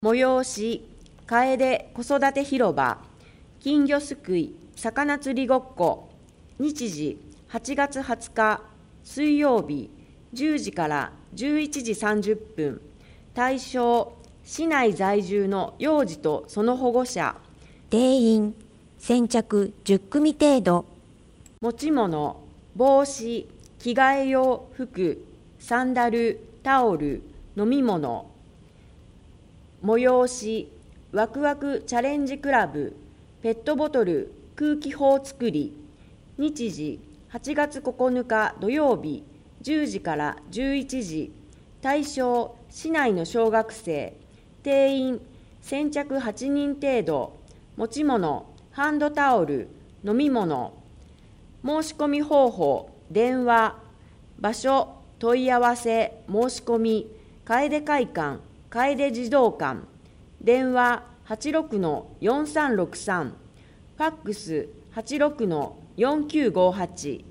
催し、楓子育て広場、金魚すくい、魚釣りごっこ、日時8月20日水曜日10時から11時30分、対象、市内在住の幼児とその保護者、 定員先着10組程度。 持ち物、帽子、着替え用服、サンダル、タオル、飲み物。催し、ワクワクチャレンジクラブ、ペットボトル空気砲作り、日時8月9日土曜日10時から11時、対象、市内の小学生、定員先着8人程度、持ち物、ハンドタオル、飲み物。申し込み方法、電話、場所、問い合わせ、申し込み、楓会館、楓児童館、電話86-4363、ファックス86-4958。